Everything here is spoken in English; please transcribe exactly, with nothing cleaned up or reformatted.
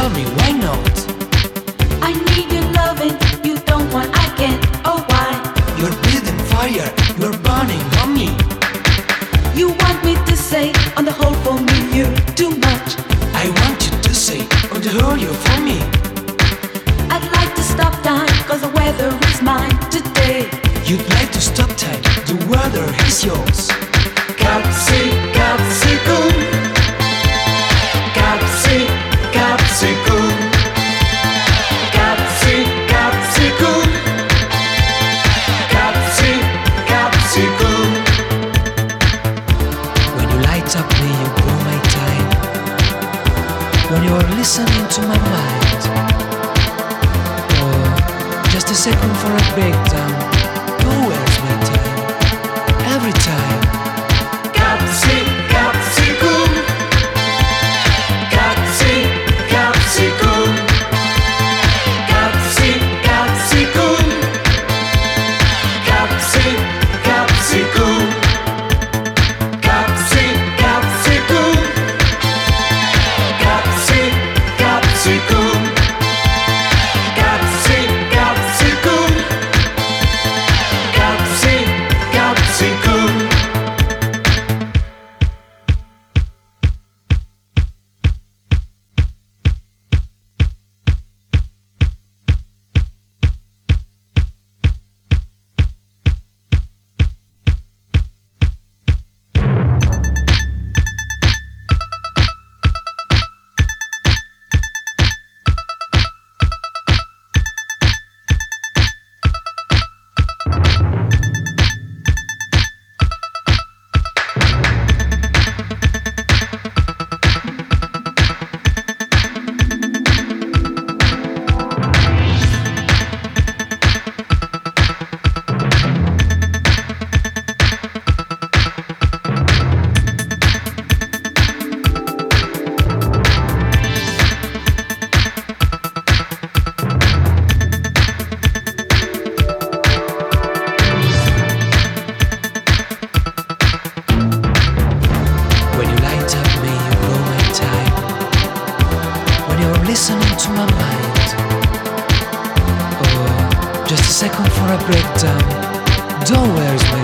tell me why not? I need your loving, you don't want, I can't, oh why? You're breathing fire, you're burning on me. You want me to say, on the whole for me you're too much. I want you to say, on the whole you're for me. I'd like to stop time, cause the weather is mine today. You'd like to stop time, the weather is yours. Capsi, capsicum. Capsi, capsicum. Capsi, capsicum. Capsi, capsicum. When you light up me, you blow my time. When you're listening to my mind. Oh, just a second for a breakdown. Oh, where's my time? Every time. Capsi, capsicum. Capsi, capsicum. Capsi, capsicum. Capsi, capsicum. Capsi, capsicum. Capsi, capsicum. Capsi, capsicum. Capsi, capsicum. When you light up me, you blow my time. When you're listening to my mind. Oh, just a second for a breakdown. Don't where's my